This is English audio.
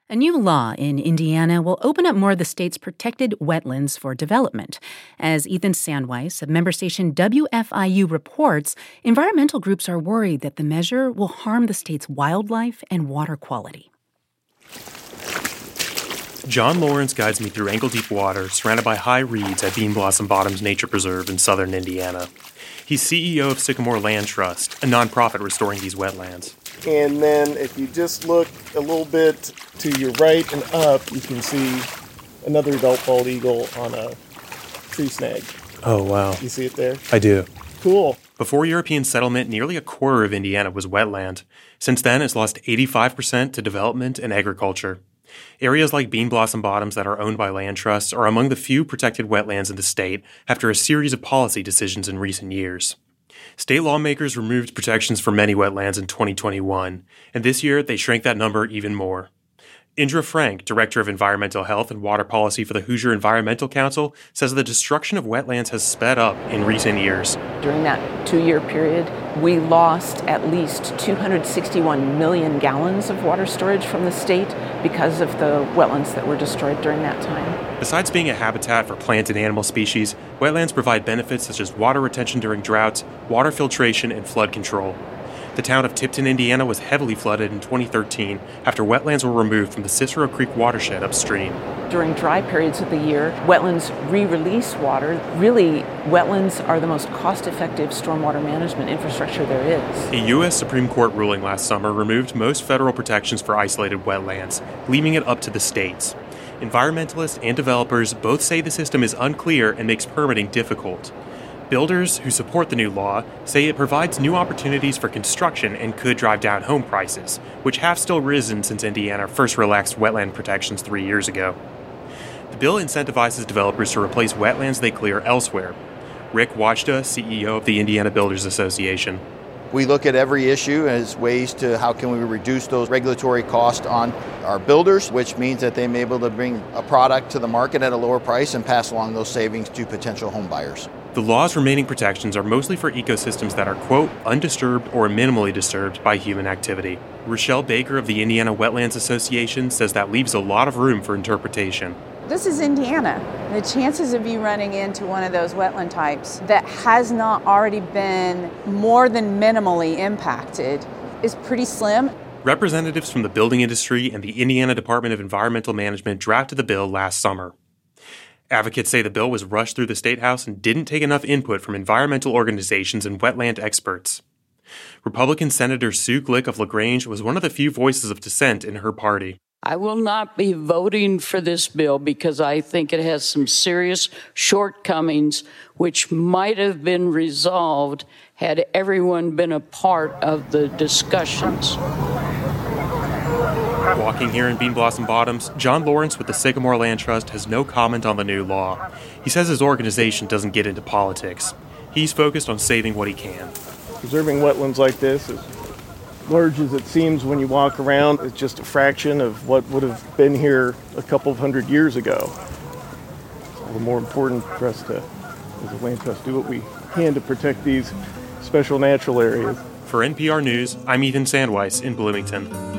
A new law in Indiana will open up more of the state's protected wetlands for development. As Ethan Sandweiss of member station WFIU reports, environmental groups are worried that the measure will harm the state's wildlife and water quality. John Lawrence guides me through ankle-deep water surrounded by high reeds at Bean Blossom Bottoms Nature Preserve in southern Indiana. He's CEO of Sycamore Land Trust, a nonprofit restoring these wetlands. And then if you just look a little bit to your right and up, you can see another adult bald eagle on a tree snag. Oh, wow. You see it there? I do. Cool. Before European settlement, nearly a quarter of Indiana was wetland. Since then, it's lost 85% to development and agriculture. Areas like Bean Blossom Bottoms that are owned by land trusts are among the few protected wetlands in the state after a series of policy decisions in recent years. State lawmakers removed protections for many wetlands in 2021, and this year they shrank that number even more. Indra Frank, Director of Environmental Health and Water Policy for the Hoosier Environmental Council, says the destruction of wetlands has sped up in recent years. During that 2-year period, we lost at least 261 million gallons of water storage from the state because of the wetlands that were destroyed during that time. Besides being a habitat for plant and animal species, wetlands provide benefits such as water retention during droughts, water filtration, and flood control. The town of Tipton, Indiana was heavily flooded in 2013 after wetlands were removed from the Cicero Creek watershed upstream. During dry periods of the year, wetlands re-release water. Really, wetlands are the most cost-effective stormwater management infrastructure there is. A U.S. Supreme Court ruling last summer removed most federal protections for isolated wetlands, leaving it up to the states. Environmentalists and developers both say the system is unclear and makes permitting difficult. Builders who support the new law say it provides new opportunities for construction and could drive down home prices, which have still risen since Indiana first relaxed wetland protections 3 years ago. The bill incentivizes developers to replace wetlands they clear elsewhere. Rick Wajda, CEO of the Indiana Builders Association. We look at every issue as ways to how can we reduce those regulatory costs on our builders, which means that they may be able to bring a product to the market at a lower price and pass along those savings to potential home buyers. The law's remaining protections are mostly for ecosystems that are, quote, undisturbed or minimally disturbed by human activity. Rochelle Baker of the Indiana Wetlands Association says that leaves a lot of room for interpretation. This is Indiana. The chances of you running into one of those wetland types that has not already been more than minimally impacted is pretty slim. Representatives from the building industry and the Indiana Department of Environmental Management drafted the bill last summer. Advocates say the bill was rushed through the State House and didn't take enough input from environmental organizations and wetland experts. Republican Senator Sue Glick of LaGrange was one of the few voices of dissent in her party. I will not be voting for this bill because I think it has some serious shortcomings which might have been resolved had everyone been a part of the discussions. Walking here in Bean Blossom Bottoms, John Lawrence with the Sycamore Land Trust has no comment on the new law. He says his organization doesn't get into politics. He's focused on saving what he can. Preserving wetlands like this, as large as it seems when you walk around, it's just a fraction of what would have been here a couple of hundred years ago. It's all the more important for us to, as a land trust, do what we can to protect these special natural areas. For NPR News, I'm Ethan Sandweiss in Bloomington.